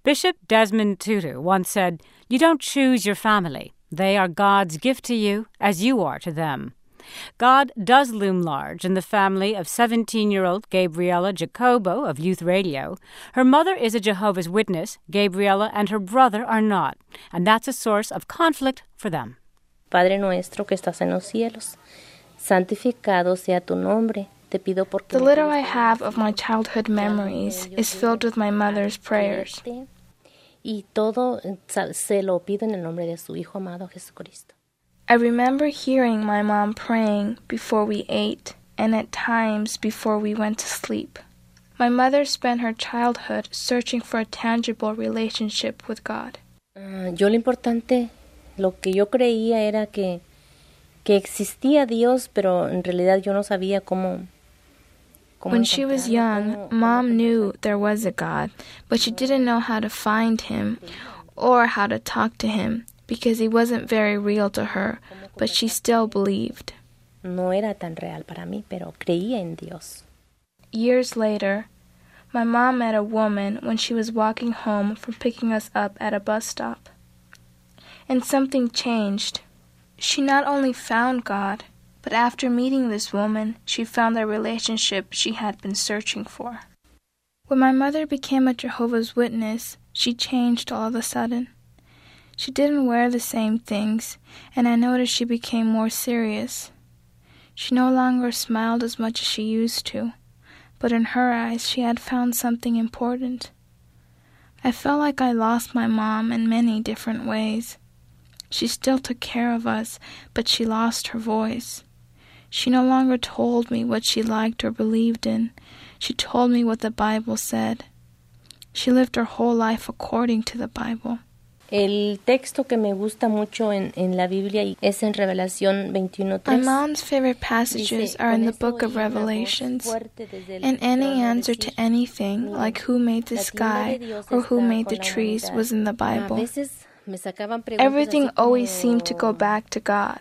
Bishop Desmond Tutu once said, "You don't choose your family. They are God's gift to you as you are to them." God does loom large in the family of 17-year-old Gabriela Jacobo of Youth Radio. Her mother is a Jehovah's Witness. Gabriela and her brother are not, and that's a source of conflict for them. Padre nuestro que estás en los cielos, santificado sea tu nombre. The little I have of my childhood memories is filled with my mother's prayers. Y todo se lo pido en el nombre de su Hijo amado Jesucristo. I remember hearing my mom praying before we ate and at times before we went to sleep. My mother spent her childhood searching for a tangible relationship with God. Lo que yo creía era que existía Dios, pero en realidad yo no sabía cómo. When she was young, Mom knew there was a God, but she didn't know how to find him or how to talk to him because he wasn't very real to her, but she still believed. No era tan real para mí, pero creía en Dios. Years later, my mom met a woman when she was walking home from picking us up at a bus stop. And something changed. She not only found God, but after meeting this woman, she found the relationship she had been searching for. When my mother became a Jehovah's Witness, she changed all of a sudden. She didn't wear the same things, and I noticed she became more serious. She no longer smiled as much as she used to, but in her eyes she had found something important. I felt like I lost my mom in many different ways. She still took care of us, but she lost her voice. She no longer told me what she liked or believed in. She told me what the Bible said. She lived her whole life according to the Bible. El texto que me gusta mucho en la Biblia es en Revelación 21:3. My mom's favorite passages are in the book of Revelations. And any answer to anything, like who made the sky or who made the trees, was in the Bible. Everything always seemed to go back to God.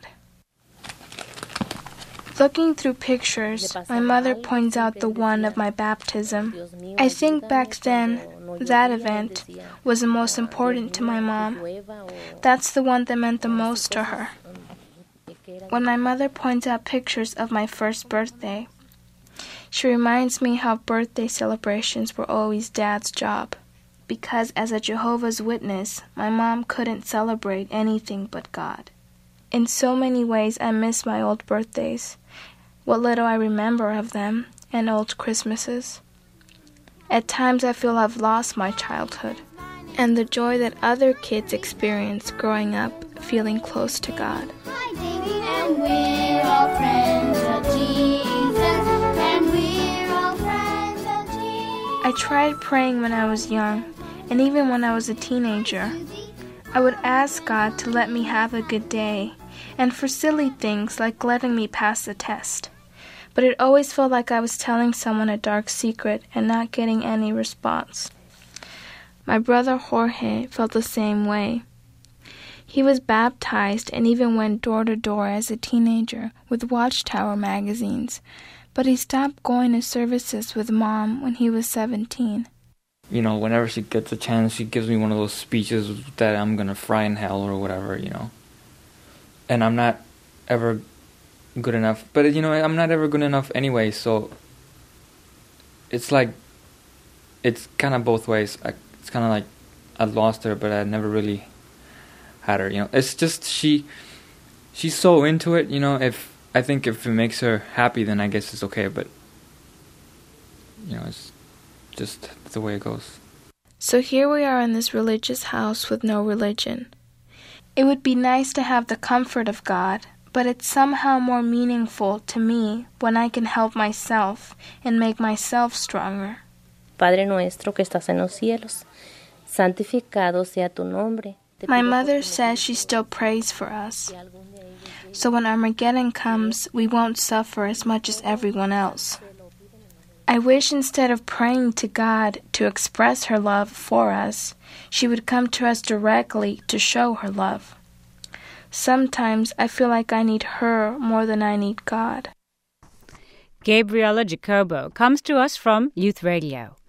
Looking through pictures, my mother points out the one of my baptism. I think back then, that event was the most important to my mom. That's the one that meant the most to her. When my mother points out pictures of my first birthday, she reminds me how birthday celebrations were always Dad's job. Because as a Jehovah's Witness, my mom couldn't celebrate anything but God. In so many ways, I miss my old birthdays, what little I remember of them, and old Christmases. At times I feel I've lost my childhood, and the joy that other kids experience growing up feeling close to God. Hi, baby, and we're all friends of Jesus, and we're all friends of Jesus. I tried praying when I was young, and even when I was a teenager. I would ask God to let me have a good day, and for silly things like letting me pass the test. But it always felt like I was telling someone a dark secret and not getting any response. My brother Jorge felt the same way. He was baptized and even went door to door as a teenager with Watchtower magazines, but he stopped going to services with Mom when he was 17. You know, whenever she gets a chance, she gives me one of those speeches that I'm going to fry in hell or whatever, you know. And I'm not ever good enough. But, you know, I'm not ever good enough anyway, so it's like, it's kind of both ways. It's kind of like I lost her, but I never really had her, you know. It's just she's so into it, you know. I think if it makes her happy, then I guess it's okay, but, you know, it's just the way it goes. So here we are in this religious house with no religion. It would be nice to have the comfort of God, but it's somehow more meaningful to me when I can help myself and make myself stronger. Padre nuestro que estás en los cielos, santificado sea tu nombre. My mother says she still prays for us. So when Armageddon comes, we won't suffer as much as everyone else. I wish instead of praying to God to express her love for us, she would come to us directly to show her love. Sometimes I feel like I need her more than I need God. Gabriela Jacobo comes to us from Youth Radio.